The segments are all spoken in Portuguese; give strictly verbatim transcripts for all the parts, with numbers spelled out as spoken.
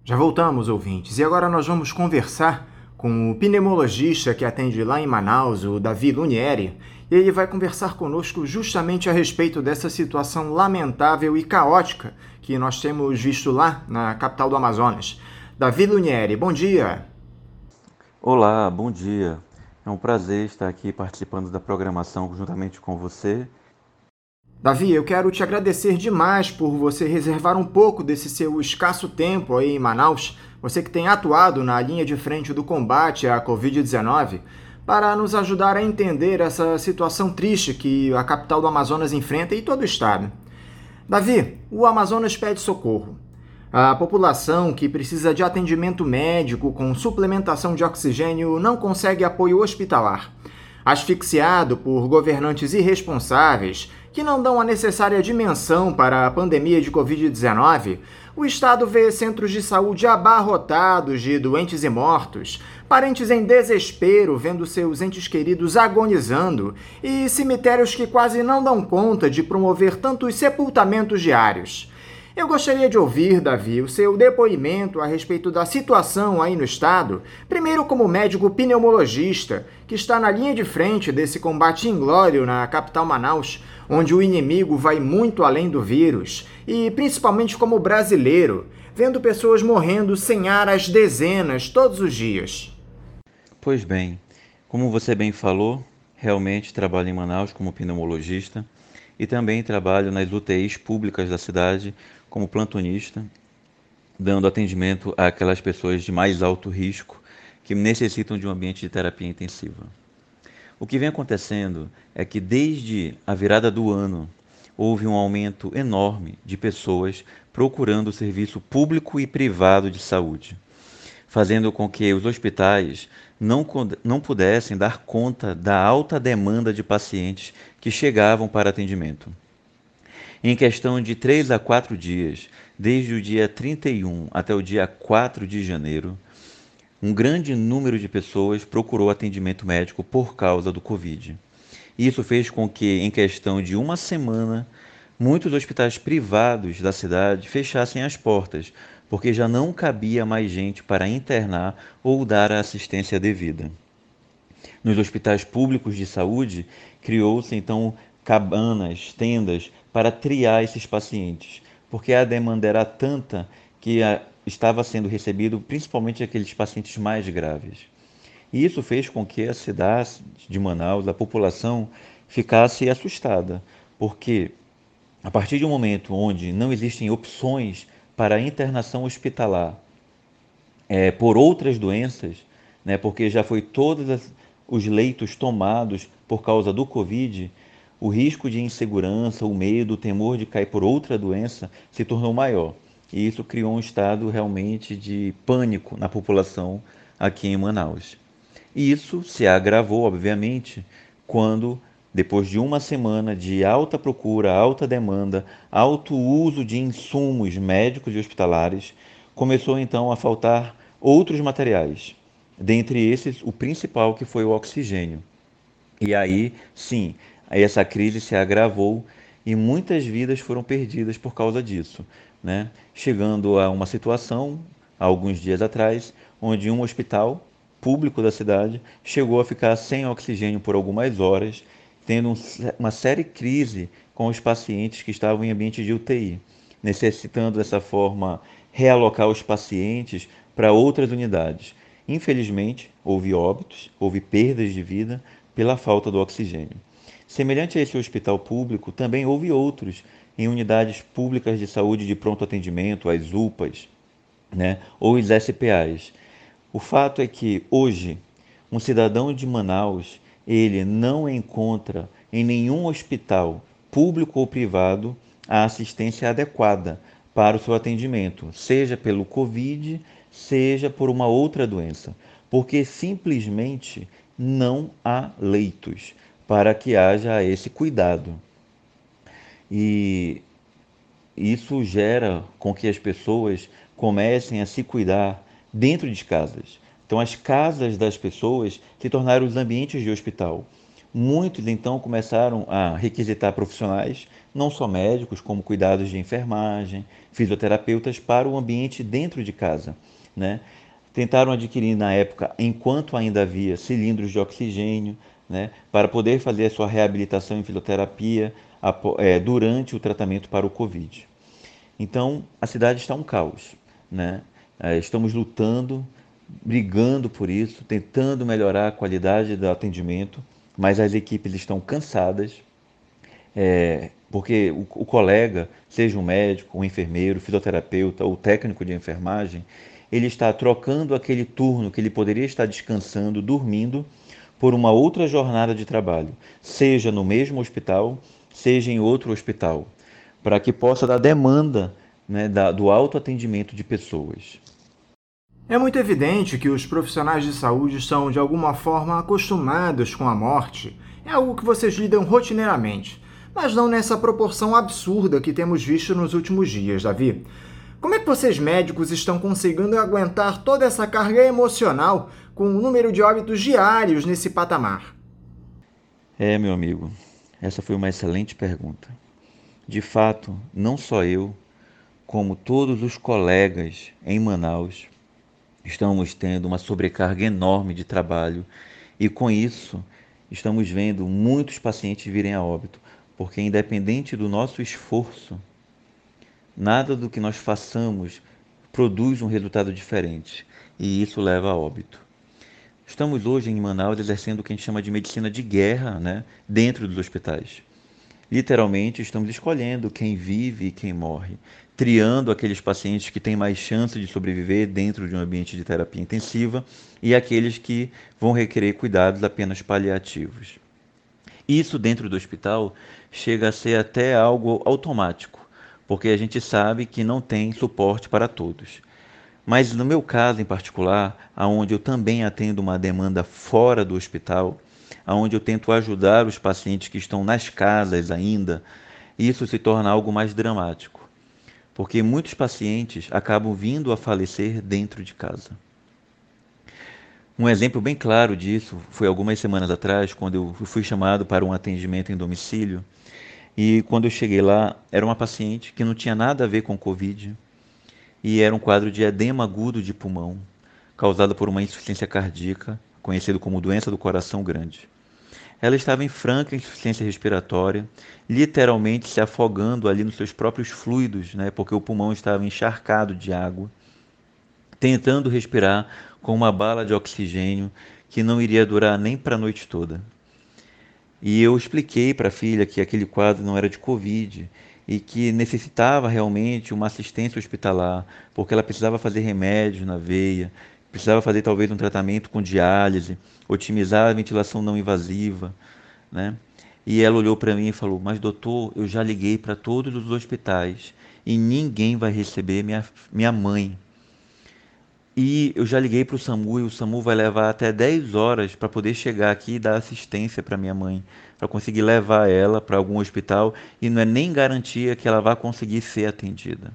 Já voltamos, ouvintes, e agora nós vamos conversar com o pneumologista que atende lá em Manaus, o Davi Lunieri, e ele vai conversar conosco justamente a respeito dessa situação lamentável e caótica que nós temos visto lá na capital do Amazonas. Davi Lunieri, bom dia. Olá, bom dia. É um prazer estar aqui participando da programação juntamente com você. Davi, eu quero te agradecer demais por você reservar um pouco desse seu escasso tempo aí em Manaus, você que tem atuado na linha de frente do combate à covid dezenove, para nos ajudar a entender essa situação triste que a capital do Amazonas enfrenta e todo o estado. Davi, o Amazonas pede socorro. A população que precisa de atendimento médico com suplementação de oxigênio não consegue apoio hospitalar. Asfixiado por governantes irresponsáveis que não dão a necessária dimensão para a pandemia de covid dezenove, o Estado vê centros de saúde abarrotados de doentes e mortos, parentes em desespero vendo seus entes queridos agonizando e cemitérios que quase não dão conta de promover tantos sepultamentos diários. Eu gostaria de ouvir, Davi, o seu depoimento a respeito da situação aí no estado, primeiro como médico pneumologista, que está na linha de frente desse combate inglório na capital Manaus, onde o inimigo vai muito além do vírus, e principalmente como brasileiro, vendo pessoas morrendo sem ar às dezenas todos os dias. Pois bem, como você bem falou, realmente trabalho em Manaus como pneumologista e também trabalho nas U T Is públicas da cidade como plantonista, dando atendimento àquelas pessoas de mais alto risco que necessitam de um ambiente de terapia intensiva. O que vem acontecendo é que desde a virada do ano houve um aumento enorme de pessoas procurando o serviço público e privado de saúde, fazendo com que os hospitais não, não pudessem dar conta da alta demanda de pacientes que chegavam para atendimento. Em questão de três a quatro dias, desde o dia trinta e um até o dia quatro de janeiro, um grande número de pessoas procurou atendimento médico por causa do Covid. Isso fez com que, em questão de uma semana, muitos hospitais privados da cidade fechassem as portas, porque já não cabia mais gente para internar ou dar a assistência devida. Nos hospitais públicos de saúde, criou-se então cabanas, tendas para triar esses pacientes, porque a demanda era tanta que a, estava sendo recebido principalmente aqueles pacientes mais graves. E isso fez com que a cidade de Manaus, a população, ficasse assustada, porque a partir de um momento onde não existem opções para a internação hospitalar é, por outras doenças, né, porque já foi todos as, os leitos tomados por causa do Covid, o risco de insegurança, o medo, o temor de cair por outra doença se tornou maior. E isso criou um estado realmente de pânico na população aqui em Manaus. E isso se agravou, obviamente, quando, depois de uma semana de alta procura, alta demanda, alto uso de insumos médicos e hospitalares, começou então a faltar outros materiais. Dentre esses, o principal que foi o oxigênio. E aí, sim, essa crise se agravou e muitas vidas foram perdidas por causa disso, né? Chegando a uma situação, há alguns dias atrás, onde um hospital público da cidade chegou a ficar sem oxigênio por algumas horas, tendo um, uma séria crise com os pacientes que estavam em ambiente de U T I, necessitando dessa forma realocar os pacientes para outras unidades. Infelizmente, houve óbitos, houve perdas de vida pela falta do oxigênio. Semelhante a esse hospital público, também houve outros em unidades públicas de saúde de pronto atendimento, as U P As, né, ou os S P As. O fato é que hoje um cidadão de Manaus, ele não encontra em nenhum hospital, público ou privado, a assistência adequada para o seu atendimento, seja pelo Covid, seja por uma outra doença, porque simplesmente não há leitos para que haja esse cuidado. E isso gera com que as pessoas comecem a se cuidar dentro de casas. Então, as casas das pessoas se tornaram os ambientes de hospital. Muitos, então, começaram a requisitar profissionais não só médicos, como cuidados de enfermagem, fisioterapeutas para o ambiente dentro de casa, né? Tentaram adquirir na época, enquanto ainda havia cilindros de oxigênio, né, para poder fazer a sua reabilitação em fisioterapia é, durante o tratamento para o Covid. Então, a cidade está um caos, né? É, estamos lutando, brigando por isso, tentando melhorar a qualidade do atendimento, mas as equipes estão cansadas, é, porque o, o colega, seja um médico, um enfermeiro, fisioterapeuta ou técnico de enfermagem, ele está trocando aquele turno que ele poderia estar descansando, dormindo, por uma outra jornada de trabalho, seja no mesmo hospital, seja em outro hospital, para que possa dar demanda, né, da, do autoatendimento de pessoas. É muito evidente que os profissionais de saúde estão, de alguma forma, acostumados com a morte. É algo que vocês lidam rotineiramente, mas não nessa proporção absurda que temos visto nos últimos dias, Davi. Como é que vocês médicos estão conseguindo aguentar toda essa carga emocional com o número de óbitos diários nesse patamar? É, meu amigo, essa foi uma excelente pergunta. De fato, não só eu, como todos os colegas em Manaus, estamos tendo uma sobrecarga enorme de trabalho e, com isso, estamos vendo muitos pacientes virem a óbito, porque, independente do nosso esforço, nada do que nós façamos produz um resultado diferente e isso leva a óbito. Estamos hoje em Manaus exercendo o que a gente chama de medicina de guerra, né, dentro dos hospitais. Literalmente, estamos escolhendo quem vive e quem morre, triando aqueles pacientes que têm mais chance de sobreviver dentro de um ambiente de terapia intensiva e aqueles que vão requerer cuidados apenas paliativos. Isso dentro do hospital chega a ser até algo automático, porque a gente sabe que não tem suporte para todos. Mas no meu caso em particular, aonde eu também atendo uma demanda fora do hospital, aonde eu tento ajudar os pacientes que estão nas casas ainda, isso se torna algo mais dramático, porque muitos pacientes acabam vindo a falecer dentro de casa. Um exemplo bem claro disso foi algumas semanas atrás, quando eu fui chamado para um atendimento em domicílio, e quando eu cheguei lá, era uma paciente que não tinha nada a ver com Covid, e era um quadro de edema agudo de pulmão, causado por uma insuficiência cardíaca, conhecido como doença do coração grande. Ela estava em franca insuficiência respiratória, literalmente se afogando ali nos seus próprios fluidos, né, porque o pulmão estava encharcado de água, tentando respirar com uma bala de oxigênio que não iria durar nem para a noite toda. E eu expliquei para a filha que aquele quadro não era de Covid e que necessitava realmente uma assistência hospitalar, porque ela precisava fazer remédios na veia, precisava fazer talvez um tratamento com diálise, otimizar a ventilação não invasiva, né? E ela olhou para mim e falou: mas doutor, eu já liguei para todos os hospitais e ninguém vai receber minha, minha mãe. E eu já liguei para o SAMU e o SAMU vai levar até dez horas para poder chegar aqui e dar assistência para minha mãe, para conseguir levar ela para algum hospital e não é nem garantia que ela vá conseguir ser atendida.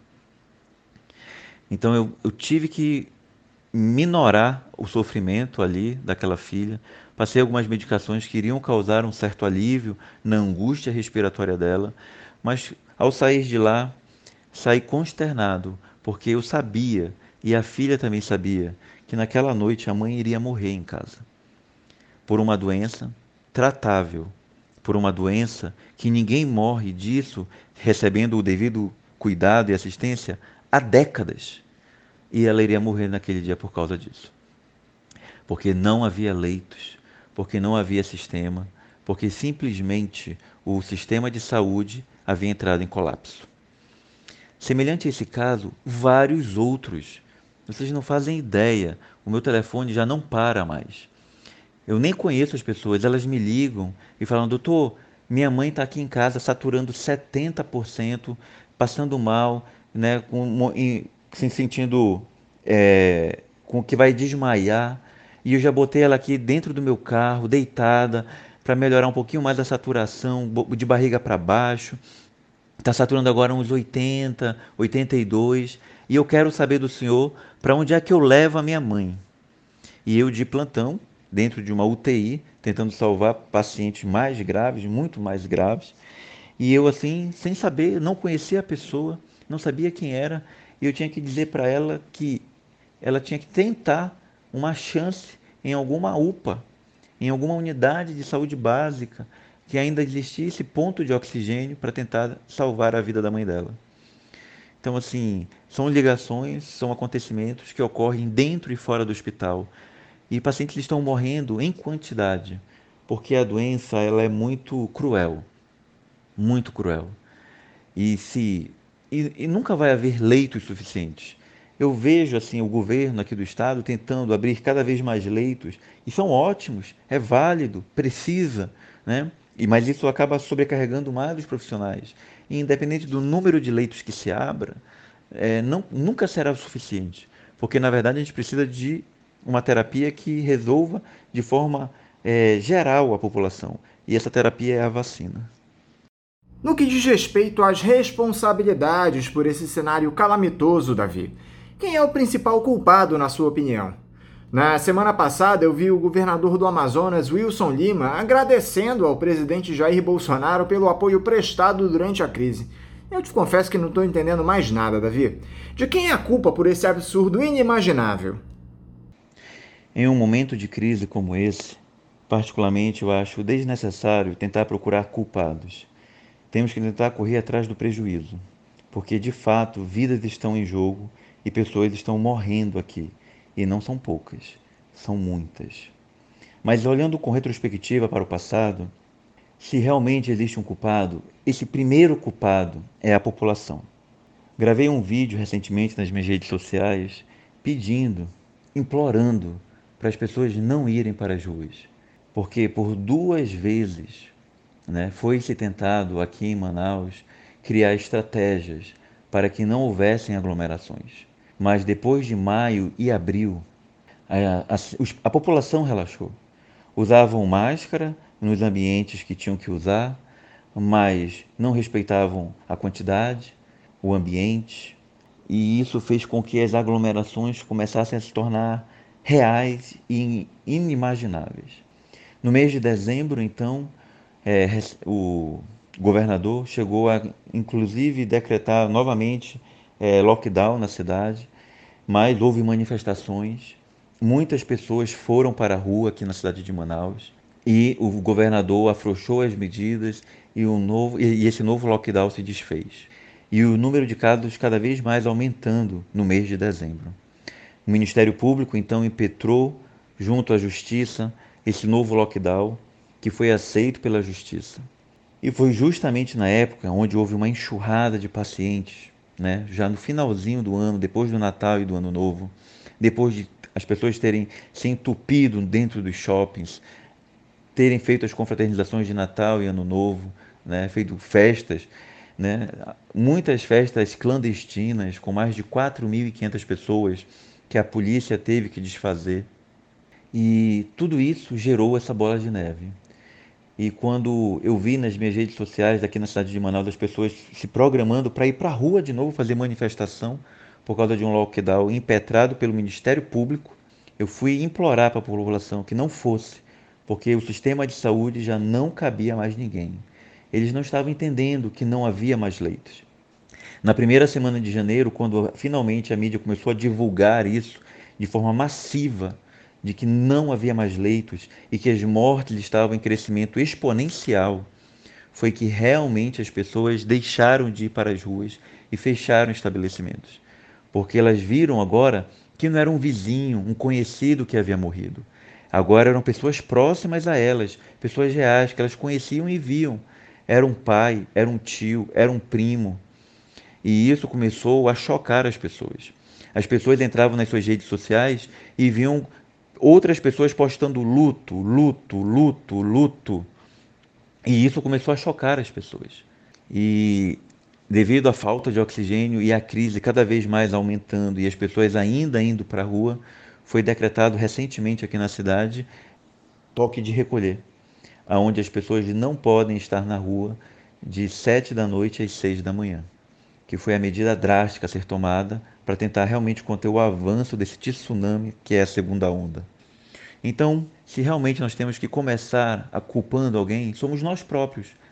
Então eu, eu tive que minorar o sofrimento ali daquela filha, passei algumas medicações que iriam causar um certo alívio na angústia respiratória dela, mas ao sair de lá, saí consternado, porque eu sabia, e a filha também sabia, que naquela noite a mãe iria morrer em casa. Por uma doença tratável, por uma doença que ninguém morre disso recebendo o devido cuidado e assistência há décadas. E ela iria morrer naquele dia por causa disso. Porque não havia leitos, porque não havia sistema, porque simplesmente o sistema de saúde havia entrado em colapso. Semelhante a esse caso, vários outros. Vocês não fazem ideia, o meu telefone já não para mais. Eu nem conheço as pessoas, elas me ligam e falam: doutor, minha mãe está aqui em casa saturando setenta por cento, passando mal, né, com, em, se sentindo é, com que vai desmaiar, e eu já botei ela aqui dentro do meu carro, deitada, para melhorar um pouquinho mais a saturação, de barriga para baixo. Está saturando agora uns oitenta, oitenta e dois, e eu quero saber do senhor para onde é que eu levo a minha mãe. E eu de plantão, dentro de uma U T I, tentando salvar pacientes mais graves, muito mais graves, E eu assim, sem saber, não conhecia a pessoa, não sabia quem era, e eu tinha que dizer para ela que ela tinha que tentar uma chance em alguma U P A, em alguma unidade de saúde básica, que ainda existisse ponto de oxigênio para tentar salvar a vida da mãe dela. Então, assim, são ligações, são acontecimentos que ocorrem dentro e fora do hospital. E pacientes estão morrendo em quantidade, porque a doença ela é muito cruel, muito cruel. E se e, e nunca vai haver leitos suficientes. Eu vejo assim o governo aqui do estado tentando abrir cada vez mais leitos e são ótimos, é válido, precisa, né? E mas isso acaba sobrecarregando mais os profissionais. E independente do número de leitos que se abra, é, não, nunca será o suficiente, porque na verdade a gente precisa de uma terapia que resolva de forma é, geral a população. E essa terapia é a vacina. No que diz respeito às responsabilidades por esse cenário calamitoso, Davi, quem é o principal culpado, na sua opinião? Na semana passada, eu vi o governador do Amazonas, Wilson Lima, agradecendo ao presidente Jair Bolsonaro pelo apoio prestado durante a crise. Eu te confesso que não estou entendendo mais nada, Davi. De quem é a culpa por esse absurdo inimaginável? Em um momento de crise como esse, particularmente eu acho desnecessário tentar procurar culpados. Temos que tentar correr atrás do prejuízo, porque de fato vidas estão em jogo e pessoas estão morrendo aqui, e não são poucas, são muitas. Mas olhando com retrospectiva para o passado, se realmente existe um culpado, esse primeiro culpado é a população. Gravei um vídeo recentemente nas minhas redes sociais pedindo, implorando para as pessoas não irem para as ruas, porque por duas vezes, né, foi-se tentado aqui em Manaus criar estratégias para que não houvessem aglomerações. Mas depois de maio e abril, a, a, a população relaxou. Usavam máscara nos ambientes que tinham que usar, mas não respeitavam a quantidade, o ambiente, e isso fez com que as aglomerações começassem a se tornar reais e inimagináveis. No mês de dezembro, então, é, o governador chegou a, inclusive, decretar novamente é, lockdown na cidade, mas houve manifestações, muitas pessoas foram para a rua aqui na cidade de Manaus e o governador afrouxou as medidas e, o novo, e esse novo lockdown se desfez. E o número de casos cada vez mais aumentando no mês de dezembro. O Ministério Público então impetrou, junto à Justiça, esse novo lockdown que foi aceito pela Justiça. E foi justamente na época onde houve uma enxurrada de pacientes, né? Já no finalzinho do ano, depois do Natal e do Ano Novo, depois de as pessoas terem se entupido dentro dos shoppings, terem feito as confraternizações de Natal e Ano Novo, né? Feito festas, né? Muitas festas clandestinas com mais de quatro mil e quinhentas pessoas que a polícia teve que desfazer. E tudo isso gerou essa bola de neve. E quando eu vi nas minhas redes sociais aqui na cidade de Manaus as pessoas se programando para ir para a rua de novo fazer manifestação por causa de um lockdown impetrado pelo Ministério Público, eu fui implorar para a população que não fosse, porque o sistema de saúde já não cabia mais ninguém. Eles não estavam entendendo que não havia mais leitos. Na primeira semana de janeiro, quando finalmente a mídia começou a divulgar isso de forma massiva, de que não havia mais leitos e que as mortes estavam em crescimento exponencial, foi que realmente as pessoas deixaram de ir para as ruas e fecharam estabelecimentos. Porque elas viram agora que não era um vizinho, um conhecido que havia morrido. Agora eram pessoas próximas a elas, pessoas reais que elas conheciam e viam. Era um pai, era um tio, era um primo. E isso começou a chocar as pessoas. As pessoas entravam nas suas redes sociais e viam outras pessoas postando luto, luto, luto, luto. E isso começou a chocar as pessoas. E devido à falta de oxigênio e à crise cada vez mais aumentando e as pessoas ainda indo para a rua, foi decretado recentemente aqui na cidade toque de recolher, aonde as pessoas não podem estar na rua de sete da noite às seis da manhã, que foi a medida drástica a ser tomada para tentar realmente conter o avanço desse tsunami que é a segunda onda. Então, se realmente nós temos que começar a culpando alguém, somos nós próprios,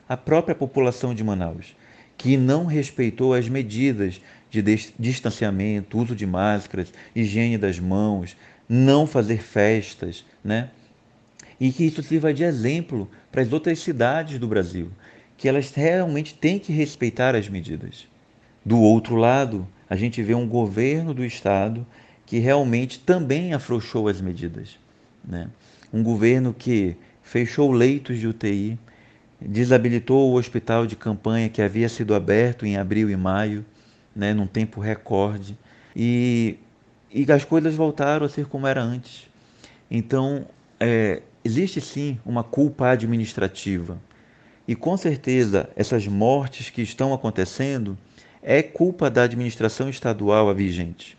a própria população de Manaus, que não respeitou as medidas de distanciamento, uso de máscaras, higiene das mãos, não fazer festas, né? E que isso sirva de exemplo para as outras cidades do Brasil, que elas realmente têm que respeitar as medidas. Do outro lado, a gente vê um governo do estado que realmente também afrouxou as medidas, né? Um governo que fechou leitos de U T I, desabilitou o hospital de campanha que havia sido aberto em abril e maio, né, num tempo recorde, e, e as coisas voltaram a ser como era antes. Então, é, existe sim uma culpa administrativa. E com certeza essas mortes que estão acontecendo é culpa da administração estadual a vigente.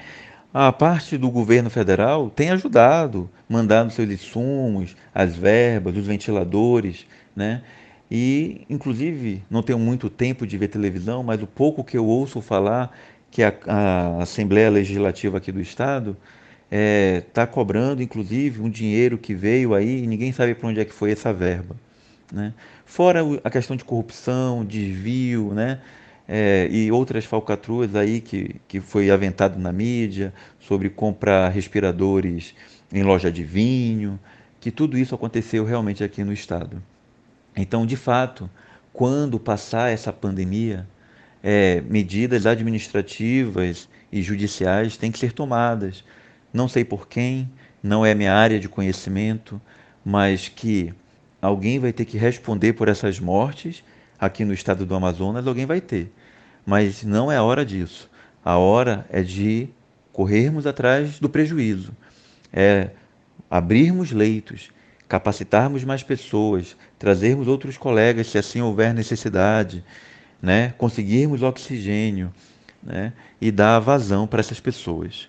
A parte do governo federal tem ajudado, mandando seus insumos, as verbas, os ventiladores, né? E, inclusive, não tenho muito tempo de ver televisão, mas o pouco que eu ouço falar que a, a Assembleia Legislativa aqui do Estado está cobrando, inclusive, um dinheiro que veio aí e ninguém sabe para onde é que foi essa verba, né? Fora a questão de corrupção, desvio, né? É, e outras falcatruas aí que, que foi aventado na mídia sobre comprar respiradores em loja de vinho, que tudo isso aconteceu realmente aqui no estado. Então, de fato, quando passar essa pandemia, é, medidas administrativas e judiciais têm que ser tomadas. Não sei por quem, não é minha área de conhecimento, mas que alguém vai ter que responder por essas mortes aqui no estado do Amazonas, alguém vai ter. Mas não é a hora disso. A hora é de corrermos atrás do prejuízo. É abrirmos leitos, capacitarmos mais pessoas, trazermos outros colegas se assim houver necessidade, né? Conseguirmos oxigênio, né? E dar vazão para essas pessoas.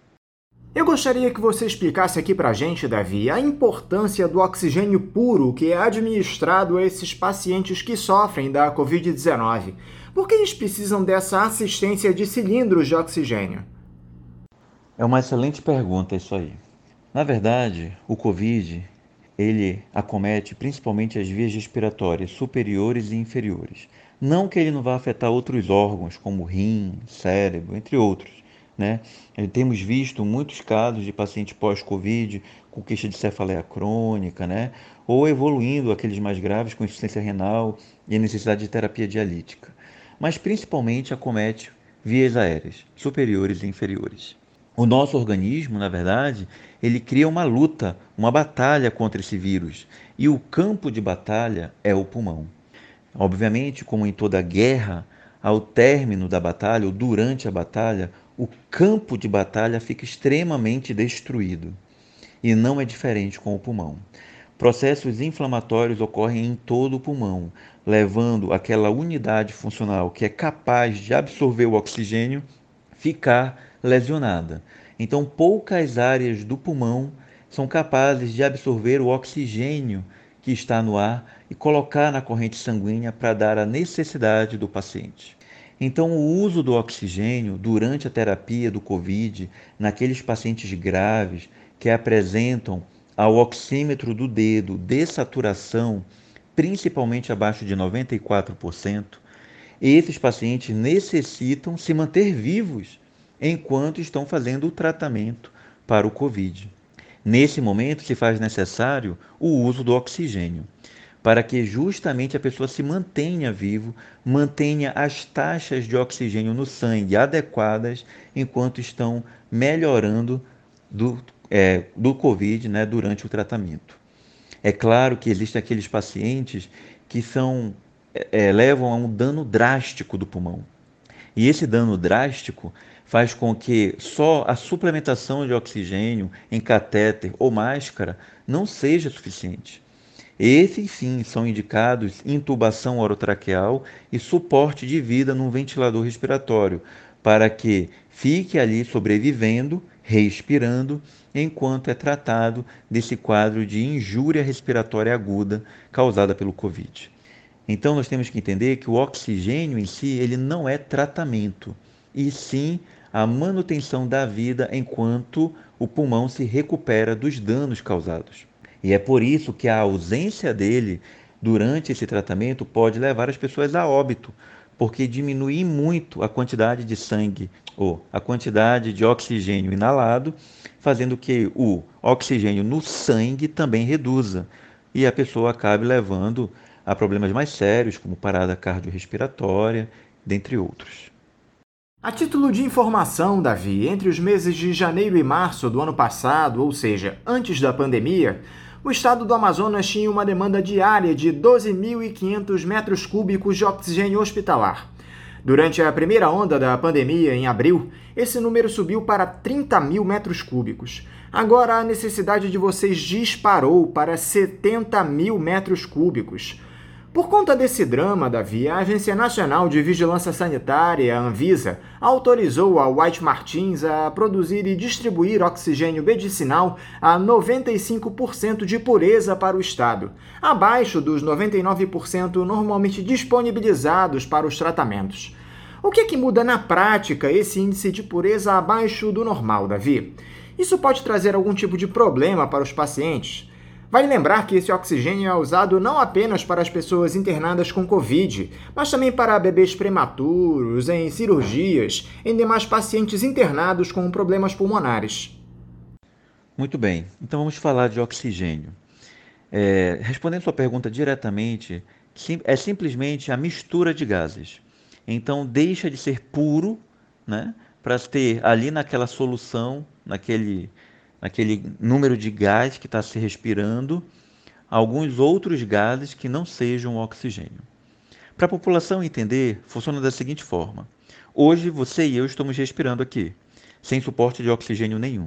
Eu gostaria que você explicasse aqui pra gente, Davi, a importância do oxigênio puro que é administrado a esses pacientes que sofrem da covid dezenove. Por que eles precisam dessa assistência de cilindros de oxigênio? É uma excelente pergunta isso aí. Na verdade, o Covid, ele acomete principalmente as vias respiratórias superiores e inferiores. Não que ele não vá afetar outros órgãos, como rim, cérebro, entre outros, né? Temos visto muitos casos de pacientes pós-Covid com queixa de cefaleia crônica, né? Ou evoluindo aqueles mais graves com insuficiência renal e a necessidade de terapia dialítica. Mas principalmente acomete vias aéreas, superiores e inferiores. O nosso organismo, na verdade, ele cria uma luta, uma batalha contra esse vírus. E o campo de batalha é o pulmão. Obviamente, como em toda guerra, ao término da batalha ou durante a batalha, o campo de batalha fica extremamente destruído. E não é diferente com o pulmão. Processos inflamatórios ocorrem em todo o pulmão, levando aquela unidade funcional que é capaz de absorver o oxigênio ficar lesionada. Então, poucas áreas do pulmão são capazes de absorver o oxigênio que está no ar e colocar na corrente sanguínea para dar a necessidade do paciente. Então, o uso do oxigênio durante a terapia do Covid, naqueles pacientes graves que apresentam ao oxímetro do dedo dessaturação, principalmente abaixo de noventa e quatro por cento, esses pacientes necessitam se manter vivos enquanto estão fazendo o tratamento para o Covid. Nesse momento, se faz necessário o uso do oxigênio, para que justamente a pessoa se mantenha vivo, mantenha as taxas de oxigênio no sangue adequadas enquanto estão melhorando do, é, do Covid, né, durante o tratamento. É claro que existem aqueles pacientes que são, é, levam a um dano drástico do pulmão. E esse dano drástico faz com que só a suplementação de oxigênio em catéter ou máscara não seja suficiente. Esses sim são indicados intubação orotraqueal e suporte de vida num ventilador respiratório, para que fique ali sobrevivendo, respirando, enquanto é tratado desse quadro de injúria respiratória aguda causada pelo Covid. Então nós temos que entender que o oxigênio em si, ele não é tratamento, e sim a manutenção da vida enquanto o pulmão se recupera dos danos causados. E é por isso que a ausência dele durante esse tratamento pode levar as pessoas a óbito, porque diminui muito a quantidade de sangue ou a quantidade de oxigênio inalado, fazendo que o oxigênio no sangue também reduza e a pessoa acabe levando a problemas mais sérios, como parada cardiorrespiratória, dentre outros. A título de informação, Davi, entre os meses de janeiro e março do ano passado, ou seja, antes da pandemia, o estado do Amazonas tinha uma demanda diária de doze mil e quinhentos metros cúbicos de oxigênio hospitalar. Durante a primeira onda da pandemia, em abril, esse número subiu para trinta mil metros cúbicos. Agora a necessidade de vocês disparou para setenta mil metros cúbicos. Por conta desse drama, Davi, a Agência Nacional de Vigilância Sanitária, a Anvisa, autorizou a White Martins a produzir e distribuir oxigênio medicinal a noventa e cinco por cento de pureza para o estado, abaixo dos noventa e nove por cento normalmente disponibilizados para os tratamentos. O que é que muda na prática esse índice de pureza abaixo do normal, Davi? Isso pode trazer algum tipo de problema para os pacientes? Vale lembrar que esse oxigênio é usado não apenas para as pessoas internadas com Covid, mas também para bebês prematuros, em cirurgias, em demais pacientes internados com problemas pulmonares. Muito bem, então vamos falar de oxigênio. É, respondendo sua pergunta diretamente, é simplesmente a mistura de gases. Então deixa de ser puro, né, para ter ali naquela solução, naquele naquele número de gás que está se respirando, alguns outros gases que não sejam oxigênio. Para a população entender, funciona da seguinte forma. Hoje, você e eu estamos respirando aqui, sem suporte de oxigênio nenhum.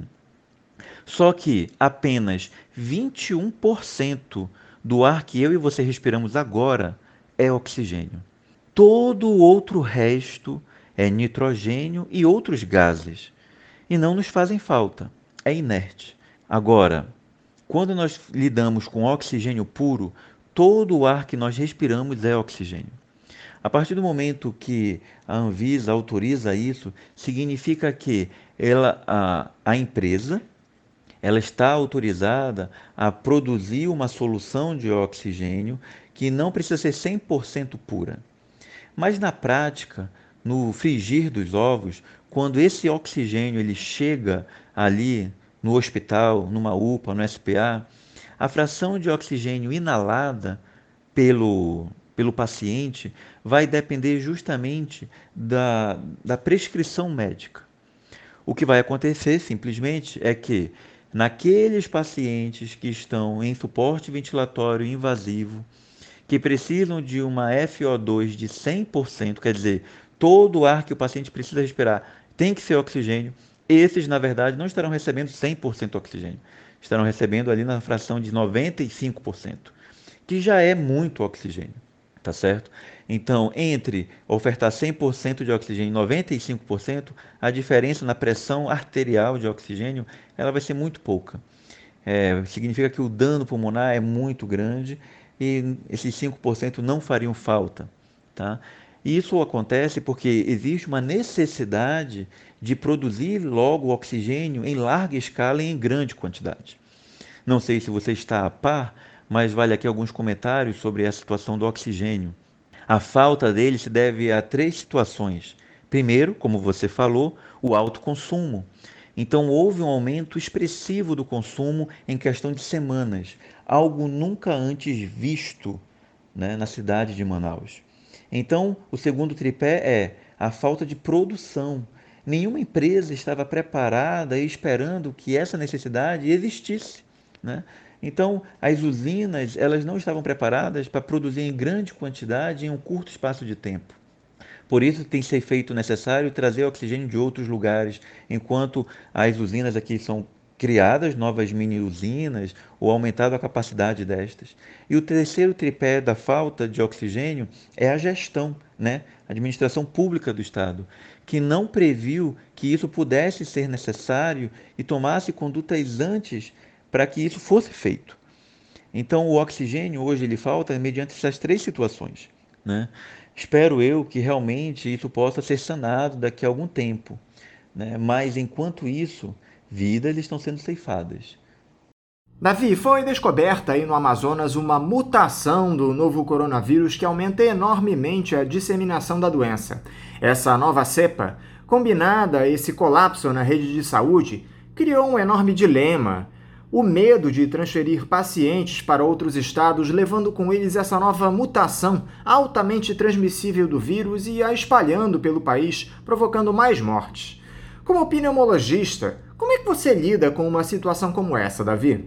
Só que apenas vinte e um por cento do ar que eu e você respiramos agora é oxigênio. Todo o outro resto é nitrogênio e outros gases, e não nos fazem falta. É inerte. Agora, quando nós lidamos com oxigênio puro, todo o ar que nós respiramos é oxigênio. A partir do momento que a Anvisa autoriza isso, significa que ela, a, a empresa ela está autorizada a produzir uma solução de oxigênio que não precisa ser cem por cento pura. Mas na prática, no frigir dos ovos, quando esse oxigênio ele chega ali no hospital, numa U P A, no S P A, a fração de oxigênio inalada pelo, pelo paciente vai depender justamente da, da prescrição médica. O que vai acontecer simplesmente é que naqueles pacientes que estão em suporte ventilatório invasivo, que precisam de uma F O dois de cem por cento, quer dizer, todo o ar que o paciente precisa respirar tem que ser oxigênio, esses, na verdade, não estarão recebendo cem por cento oxigênio, estarão recebendo ali na fração de noventa e cinco por cento, que já é muito oxigênio, tá certo? Então, entre ofertar cem por cento de oxigênio e noventa e cinco por cento, a diferença na pressão arterial de oxigênio, ela vai ser muito pouca. É, significa que o dano pulmonar é muito grande e esses cinco por cento não fariam falta, tá? E isso acontece porque existe uma necessidade de produzir logo oxigênio em larga escala e em grande quantidade. Não sei se você está a par, mas vale aqui alguns comentários sobre a situação do oxigênio. A falta dele se deve a três situações. Primeiro, como você falou, o alto consumo. Então, houve um aumento expressivo do consumo em questão de semanas, algo nunca antes visto, né, na cidade de Manaus. Então, o segundo tripé é a falta de produção. Nenhuma empresa estava preparada e esperando que essa necessidade existisse, né? Então, as usinas elas não estavam preparadas para produzir em grande quantidade em um curto espaço de tempo. Por isso tem se feito necessário trazer oxigênio de outros lugares, enquanto as usinas aqui são criadas, novas mini-usinas, ou aumentado a capacidade destas. E o terceiro tripé da falta de oxigênio é a gestão, né? A administração pública do Estado, que não previu que isso pudesse ser necessário e tomasse condutas antes para que isso fosse feito. Então, o oxigênio hoje ele falta mediante essas três situações, né? Espero eu que realmente isso possa ser sanado daqui a algum tempo, né? Mas enquanto isso, vidas estão sendo ceifadas. Davi, foi descoberta aí no Amazonas uma mutação do novo coronavírus que aumenta enormemente a disseminação da doença. Essa nova cepa, combinada a esse colapso na rede de saúde, criou um enorme dilema. O medo de transferir pacientes para outros estados, levando com eles essa nova mutação altamente transmissível do vírus e a espalhando pelo país, provocando mais mortes. Como pneumologista, como é que você lida com uma situação como essa, Davi?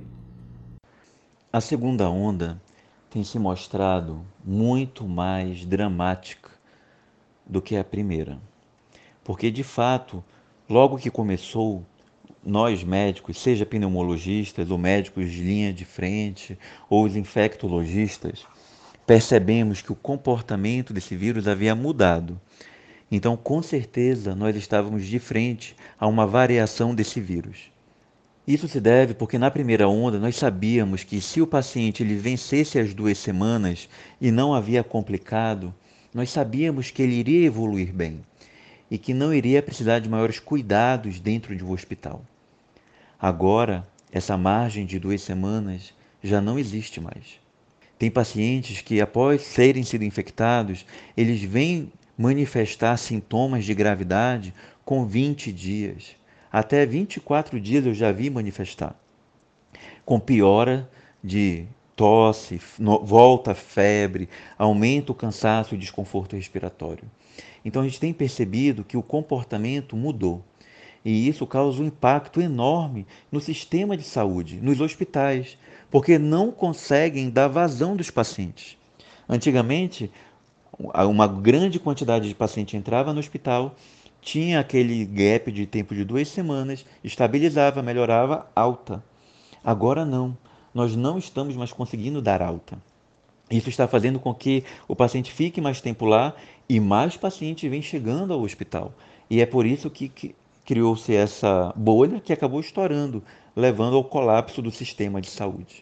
A segunda onda tem se mostrado muito mais dramática do que a primeira, porque de fato, logo que começou, nós médicos, seja pneumologistas ou médicos de linha de frente ou os infectologistas, percebemos que o comportamento desse vírus havia mudado. Então, com certeza, nós estávamos de frente a uma variação desse vírus. Isso se deve porque na primeira onda nós sabíamos que se o paciente ele vencesse as duas semanas e não havia complicado, nós sabíamos que ele iria evoluir bem e que não iria precisar de maiores cuidados dentro de um hospital. Agora, essa margem de duas semanas já não existe mais. Tem pacientes que, após serem sido infectados, eles vêm manifestar sintomas de gravidade com vinte dias. Até vinte e quatro dias eu já vi manifestar. Com piora de tosse, no, volta a febre, aumenta o cansaço e desconforto respiratório. Então a gente tem percebido que o comportamento mudou. E isso causa um impacto enorme no sistema de saúde, nos hospitais, porque não conseguem dar vazão dos pacientes. Antigamente, uma grande quantidade de pacientes entrava no hospital, tinha aquele gap de tempo de duas semanas, estabilizava, melhorava, alta. Agora não, nós não estamos mais conseguindo dar alta. Isso está fazendo com que o paciente fique mais tempo lá e mais pacientes vêm chegando ao hospital. E é por isso que, que criou-se essa bolha que acabou estourando, levando ao colapso do sistema de saúde.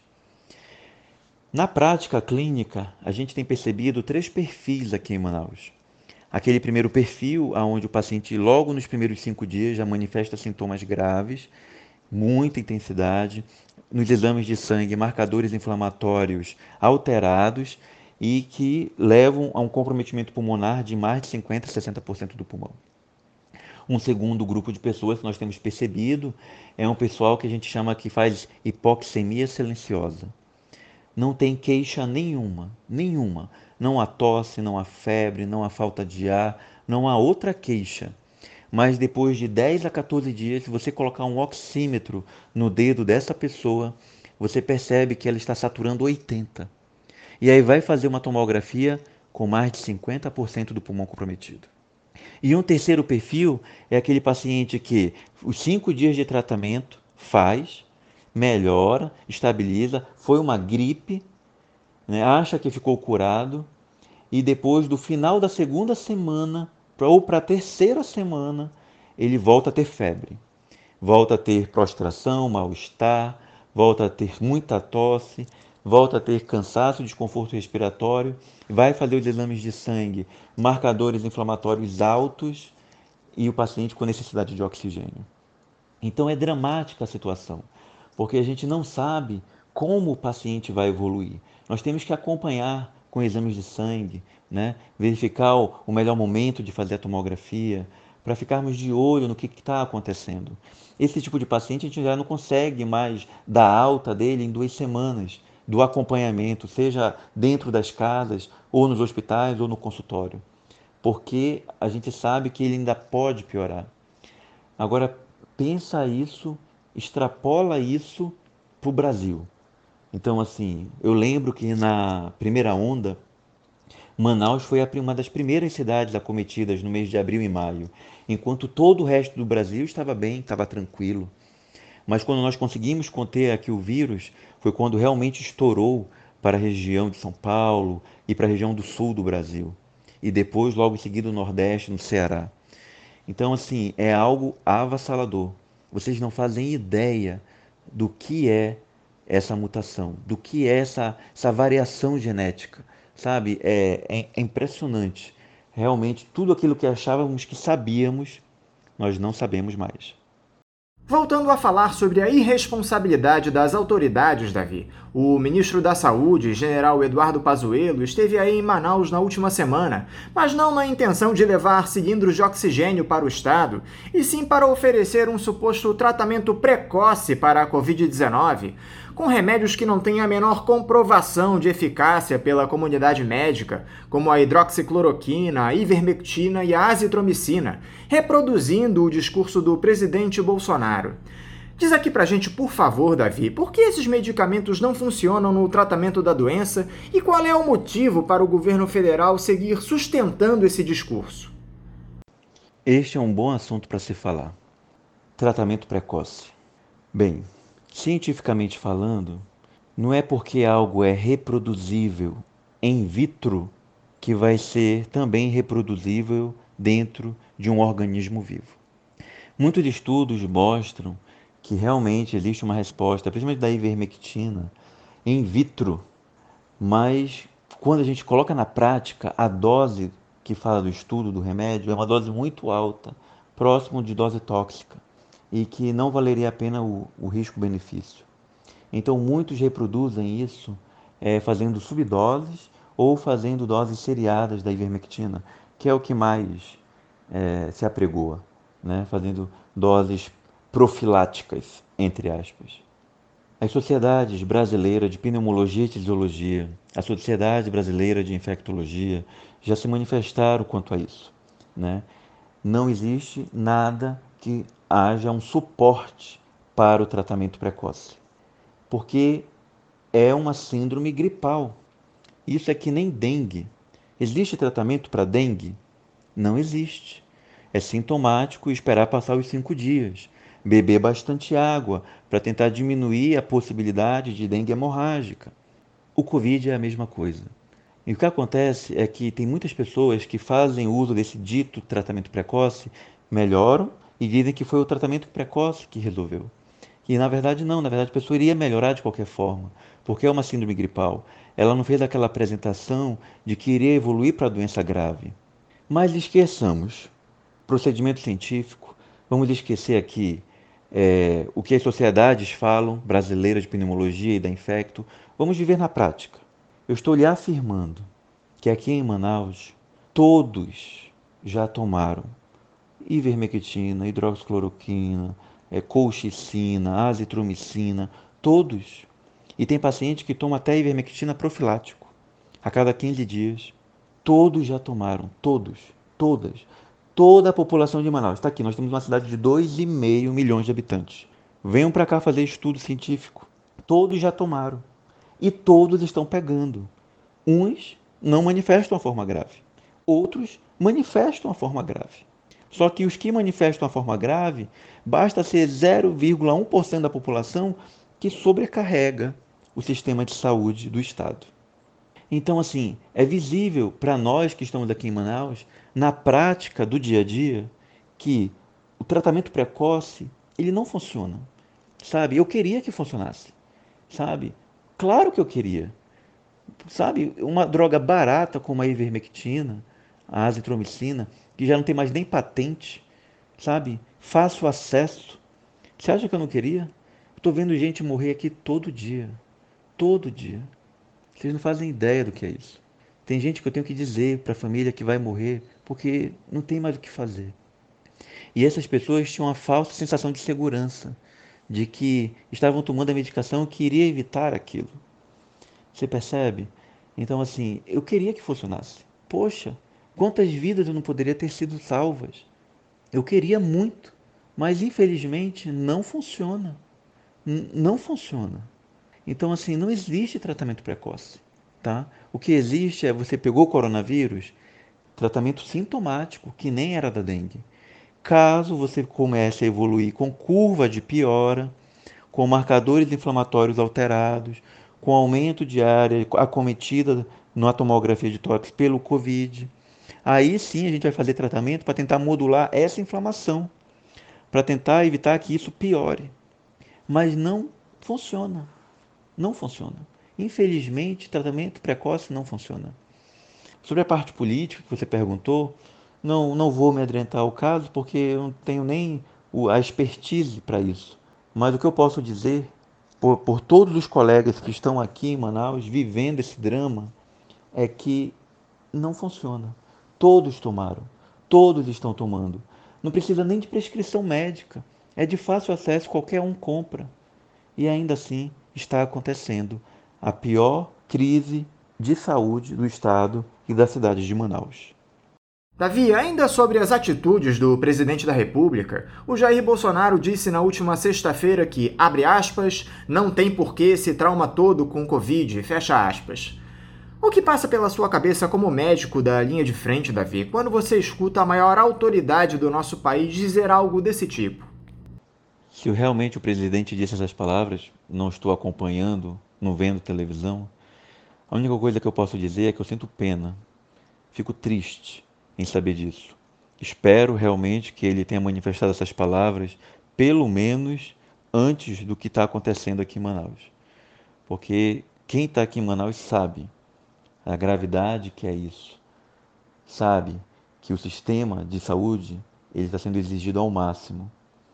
Na prática clínica, a gente tem percebido três perfis aqui em Manaus. Aquele primeiro perfil, onde o paciente logo nos primeiros cinco dias já manifesta sintomas graves, muita intensidade, nos exames de sangue, marcadores inflamatórios alterados e que levam a um comprometimento pulmonar de mais de cinquenta por cento, sessenta por cento do pulmão. Um segundo grupo de pessoas que nós temos percebido é um pessoal que a gente chama que faz hipoxemia silenciosa. Não tem queixa nenhuma, nenhuma. Não há tosse, não há febre, não há falta de ar, não há outra queixa. Mas depois de dez a quatorze dias, se você colocar um oxímetro no dedo dessa pessoa, você percebe que ela está saturando oitenta. E aí vai fazer uma tomografia com mais de cinquenta por cento do pulmão comprometido. E um terceiro perfil é aquele paciente que os cinco dias de tratamento faz, melhora, estabiliza, foi uma gripe, né, acha que ficou curado, e depois do final da segunda semana, ou para a terceira semana, ele volta a ter febre, volta a ter prostração, mal-estar, volta a ter muita tosse, volta a ter cansaço, desconforto respiratório, vai fazer os exames de sangue, marcadores inflamatórios altos e o paciente com necessidade de oxigênio. Então é dramática a situação, porque a gente não sabe como o paciente vai evoluir. Nós temos que acompanhar com exames de sangue, né? Verificar o, o melhor momento de fazer a tomografia, para ficarmos de olho no que está acontecendo. Esse tipo de paciente a gente já não consegue mais dar alta dele em duas semanas do acompanhamento, seja dentro das casas, ou nos hospitais, ou no consultório, porque a gente sabe que ele ainda pode piorar. Agora, pensa isso, extrapola isso para o Brasil. Então, assim, eu lembro que na primeira onda, Manaus foi uma das primeiras cidades acometidas no mês de abril e maio, enquanto todo o resto do Brasil estava bem, estava tranquilo. Mas quando nós conseguimos conter aqui o vírus, foi quando realmente estourou para a região de São Paulo e para a região do sul do Brasil. E depois, logo em seguida, o Nordeste, no Ceará. Então, assim, é algo avassalador. Vocês não fazem ideia do que é essa mutação, do que é essa, essa variação genética, sabe? É, é, é impressionante. Realmente, tudo aquilo que achávamos que sabíamos, nós não sabemos mais. Voltando a falar sobre a irresponsabilidade das autoridades, Davi, o ministro da Saúde, general Eduardo Pazuello, esteve aí em Manaus na última semana, mas não na intenção de levar cilindros de oxigênio para o estado, e sim para oferecer um suposto tratamento precoce para a covid dezenove, com remédios que não têm a menor comprovação de eficácia pela comunidade médica, como a hidroxicloroquina, a ivermectina e a azitromicina, reproduzindo o discurso do presidente Bolsonaro. Diz aqui pra gente, por favor, Davi, por que esses medicamentos não funcionam no tratamento da doença e qual é o motivo para o governo federal seguir sustentando esse discurso? Este é um bom assunto para se falar. Tratamento precoce. Bem, cientificamente falando, não é porque algo é reproduzível in vitro que vai ser também reproduzível dentro de um organismo vivo. Muitos estudos mostram que realmente existe uma resposta, principalmente da ivermectina, in vitro, mas quando a gente coloca na prática, a dose que fala do estudo do remédio é uma dose muito alta, próximo de dose tóxica, e que não valeria a pena o, o risco-benefício. Então muitos reproduzem isso é, fazendo subdoses ou fazendo doses seriadas da ivermectina, que é o que mais é, se apregoa, né? Fazendo doses profiláticas, entre aspas. As sociedades brasileiras de pneumologia e tisiologia, a Sociedade Brasileira de Infectologia, já se manifestaram quanto a isso, né? Não existe nada que haja um suporte para o tratamento precoce, porque é uma síndrome gripal. Isso é que nem dengue. Existe tratamento para dengue? Não existe. É sintomático e esperar passar os cinco dias. Beber bastante água para tentar diminuir a possibilidade de dengue hemorrágica. O Covid é a mesma coisa. E o que acontece é que tem muitas pessoas que fazem uso desse dito tratamento precoce, melhoram e dizem que foi o tratamento precoce que resolveu. E na verdade não, na verdade a pessoa iria melhorar de qualquer forma, porque é uma síndrome gripal. Ela não fez aquela apresentação de que iria evoluir para a doença grave. Mas esqueçamos procedimento científico, vamos esquecer aqui é, o que as sociedades falam, brasileiras de pneumologia e da infecto, vamos viver na prática. Eu estou lhe afirmando que aqui em Manaus, todos já tomaram ivermectina, hidroxicloroquina, é, colchicina, azitromicina, todos. E tem paciente que toma até ivermectina profilático, a cada quinze dias. Todos já tomaram, todos, todas. Toda a população de Manaus está aqui. Nós temos uma cidade de dois e meio milhões de habitantes. Venham para cá fazer estudo científico. Todos já tomaram. E todos estão pegando. Uns não manifestam a forma grave. Outros manifestam a forma grave. Só que os que manifestam a forma grave, basta ser zero vírgula um por cento da população que sobrecarrega o sistema de saúde do Estado. Então, assim, é visível para nós que estamos aqui em Manaus, na prática do dia a dia, que o tratamento precoce, ele não funciona, sabe? Eu queria que funcionasse, sabe? Claro que eu queria, sabe? Uma droga barata como a ivermectina, a azitromicina, que já não tem mais nem patente, sabe? Fácil acesso. Você acha que eu não queria? Estou vendo gente morrer aqui todo dia, todo dia. Vocês não fazem ideia do que é isso. Tem gente que eu tenho que dizer para a família que vai morrer porque não tem mais o que fazer. E essas pessoas tinham uma falsa sensação de segurança, de que estavam tomando a medicação que iria evitar aquilo. Você percebe? Então, assim, eu queria que funcionasse. Poxa, quantas vidas eu não poderia ter sido salvas? Eu queria muito, mas infelizmente não funciona. N- não funciona. Então, assim, não existe tratamento precoce, tá? O que existe é você pegou o coronavírus, tratamento sintomático, que nem era da dengue. Caso você comece a evoluir com curva de piora, com marcadores inflamatórios alterados, com aumento de área acometida na tomografia de tórax pelo Covid, aí sim a gente vai fazer tratamento para tentar modular essa inflamação, para tentar evitar que isso piore. Mas não funciona. Não funciona. Infelizmente, tratamento precoce não funciona. Sobre a parte política que você perguntou, não, não vou me adentrar ao caso, porque eu não tenho nem a expertise para isso. Mas o que eu posso dizer, por, por todos os colegas que estão aqui em Manaus vivendo esse drama, é que não funciona. Todos tomaram, todos estão tomando. Não precisa nem de prescrição médica, é de fácil acesso, qualquer um compra. E ainda assim está acontecendo a pior crise de saúde do estado e da cidade de Manaus. Davi, ainda sobre as atitudes do presidente da República, o Jair Bolsonaro disse na última sexta-feira que, abre aspas, não tem porquê esse trauma todo com Covid, fecha aspas. O que passa pela sua cabeça como médico da linha de frente, Davi, quando você escuta a maior autoridade do nosso país dizer algo desse tipo? Se realmente o presidente disse essas palavras, não estou acompanhando, não vendo televisão, a única coisa que eu posso dizer é que eu sinto pena, fico triste em saber disso. Espero realmente que ele tenha manifestado essas palavras, pelo menos antes do que está acontecendo aqui em Manaus. Porque quem está aqui em Manaus sabe a gravidade que é isso. Sabe que o sistema de saúde ele está sendo exigido ao máximo.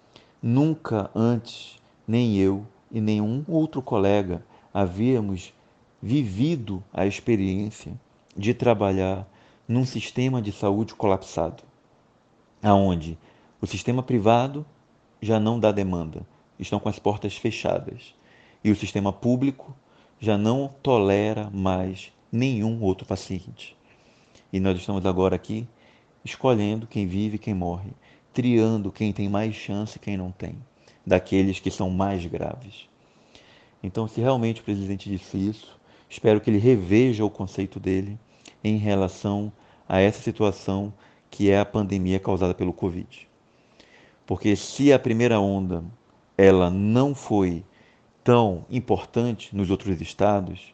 Nunca antes, nem eu e nenhum outro colega havíamos vivido a experiência de trabalhar num sistema de saúde colapsado, aonde o sistema privado já não dá demanda, estão com as portas fechadas, e o sistema público já não tolera mais nenhum outro paciente. E nós estamos agora aqui escolhendo quem vive e quem morre, triando quem tem mais chance e quem não tem, daqueles que são mais graves. Então, se realmente o presidente disse isso, espero que ele reveja o conceito dele em relação a essa situação que é a pandemia causada pelo Covid. Porque se a primeira onda ela não foi tão importante nos outros estados,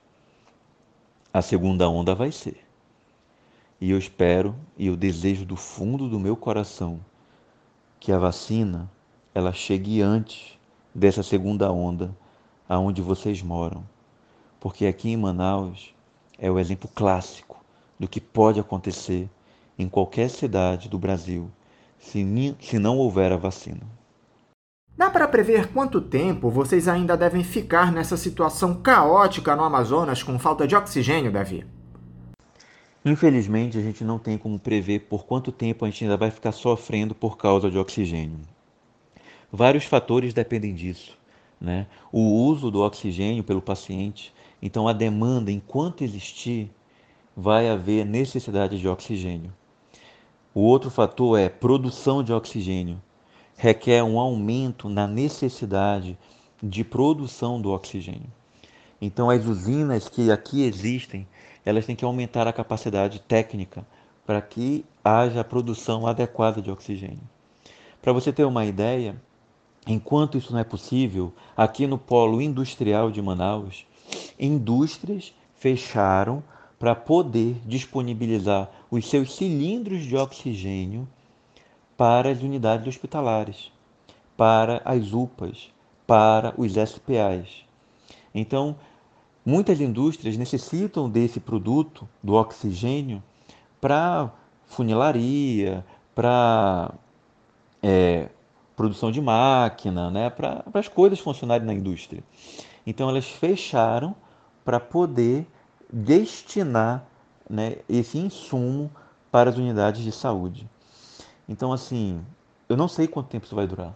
a segunda onda vai ser. E eu espero e eu desejo do fundo do meu coração que a vacina ela chegue antes dessa segunda onda aonde vocês moram. Porque aqui em Manaus é o exemplo clássico do que pode acontecer em qualquer cidade do Brasil se, se não houver a vacina. Dá para prever quanto tempo vocês ainda devem ficar nessa situação caótica no Amazonas com falta de oxigênio, Davi? Infelizmente, a gente não tem como prever por quanto tempo a gente ainda vai ficar sofrendo por causa de oxigênio. Vários fatores dependem disso, né? O uso do oxigênio pelo paciente, então a demanda, enquanto existir, vai haver necessidade de oxigênio. O outro fator é produção de oxigênio. Requer um aumento na necessidade de produção do oxigênio. Então, as usinas que aqui existem, elas têm que aumentar a capacidade técnica para que haja a produção adequada de oxigênio. Para você ter uma ideia, enquanto isso não é possível, aqui no polo industrial de Manaus, indústrias fecharam para poder disponibilizar os seus cilindros de oxigênio para as unidades hospitalares, para as U P As, para os S P As. Então, muitas indústrias necessitam desse produto, do oxigênio, para funilaria, para é, produção de máquina, né, para as coisas funcionarem na indústria. Então, elas fecharam para poder destinar, né, esse insumo para as unidades de saúde. Então, assim, eu não sei quanto tempo isso vai durar,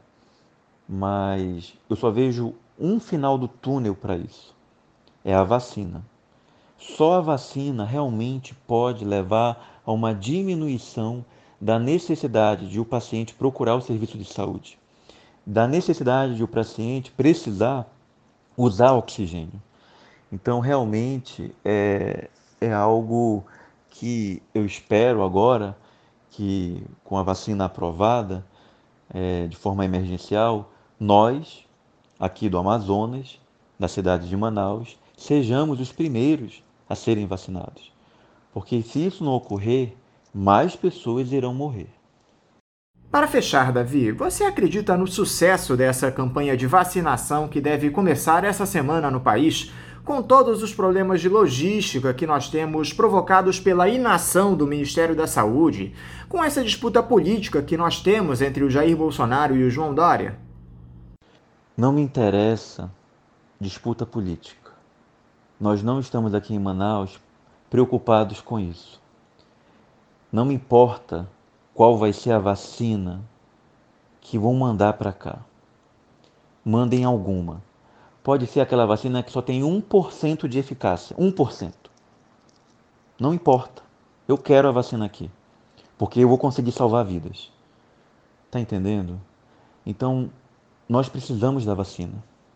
mas eu só vejo um final do túnel para isso. É a vacina. Só a vacina realmente pode levar a uma diminuição da necessidade de o paciente procurar o serviço de saúde, da necessidade de o paciente precisar usar oxigênio. Então, realmente, é, é algo que eu espero agora que, com a vacina aprovada, é, de forma emergencial, nós, aqui do Amazonas, da cidade de Manaus, sejamos os primeiros a serem vacinados. Porque se isso não ocorrer, mais pessoas irão morrer. Para fechar, Davi, você acredita no sucesso dessa campanha de vacinação que deve começar essa semana no país, com todos os problemas de logística que nós temos provocados pela inação do Ministério da Saúde, com essa disputa política que nós temos entre o Jair Bolsonaro e o João Dória? Não me interessa disputa política. Nós não estamos aqui em Manaus preocupados com isso. Não me importa qual vai ser a vacina que vão mandar para cá. Mandem alguma. Pode ser aquela vacina que só tem um por cento de eficácia. um por cento. Não importa. Eu quero a vacina aqui. Porque eu vou conseguir salvar vidas. Tá entendendo? Então, nós precisamos da vacina.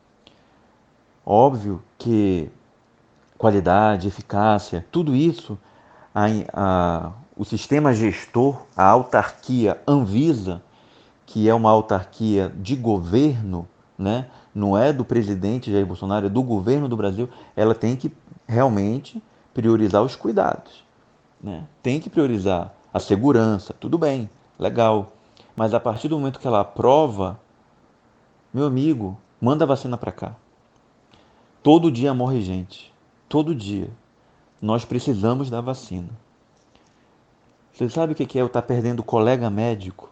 Óbvio que qualidade, eficácia, tudo isso, a, a, o sistema gestor, a autarquia Anvisa, que é uma autarquia de governo, né? Não é do presidente Jair Bolsonaro, é do governo do Brasil, ela tem que realmente priorizar os cuidados, né? Tem que priorizar a segurança, tudo bem, legal. Mas a partir do momento que ela aprova, meu amigo, manda a vacina para cá. Todo dia morre gente, todo dia. Nós precisamos da vacina. Você sabe o que é eu estar perdendo colega médico?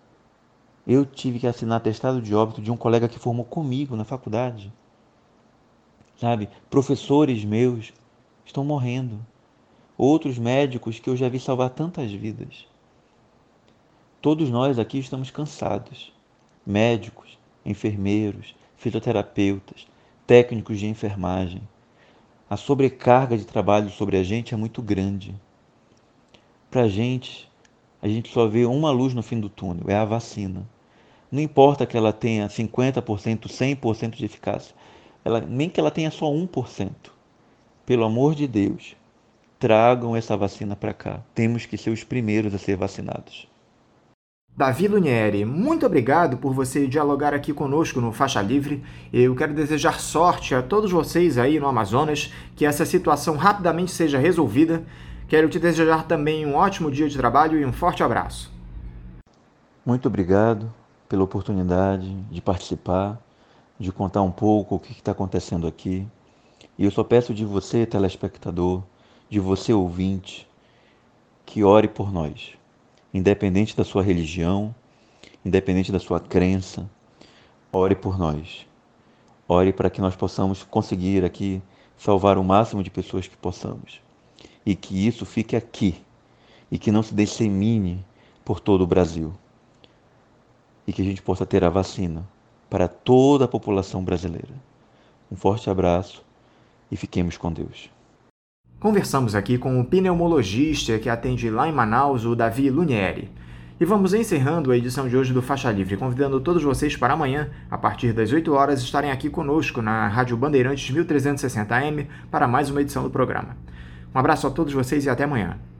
Eu tive que assinar atestado de óbito de um colega que formou comigo na faculdade. Sabe? Professores meus estão morrendo. Outros médicos que eu já vi salvar tantas vidas. Todos nós aqui estamos cansados. Médicos, enfermeiros, fisioterapeutas, técnicos de enfermagem. A sobrecarga de trabalho sobre a gente é muito grande. Para a gente, a gente só vê uma luz no fim do túnel, é a vacina. Não importa que ela tenha cinquenta por cento, cem por cento de eficácia, ela, nem que ela tenha só um por cento. Pelo amor de Deus, tragam essa vacina para cá. Temos que ser os primeiros a ser vacinados. Davi Lunieri, muito obrigado por você dialogar aqui conosco no Faixa Livre. Eu quero desejar sorte a todos vocês aí no Amazonas, que essa situação rapidamente seja resolvida. Quero te desejar também um ótimo dia de trabalho e um forte abraço. Muito obrigado pela oportunidade de participar, de contar um pouco o que está acontecendo aqui. E eu só peço de você, telespectador, de você, ouvinte, que ore por nós. Independente da sua religião, independente da sua crença, ore por nós. Ore para que nós possamos conseguir aqui salvar o máximo de pessoas que possamos. E que isso fique aqui. E que não se dissemine por todo o Brasil. E que a gente possa ter a vacina para toda a população brasileira. Um forte abraço e fiquemos com Deus. Conversamos aqui com o pneumologista que atende lá em Manaus, o Davi Lunieri. E vamos encerrando a edição de hoje do Faixa Livre, convidando todos vocês para amanhã, a partir das oito horas, estarem aqui conosco na Rádio Bandeirantes mil trezentos e sessenta A M para mais uma edição do programa. Um abraço a todos vocês e até amanhã.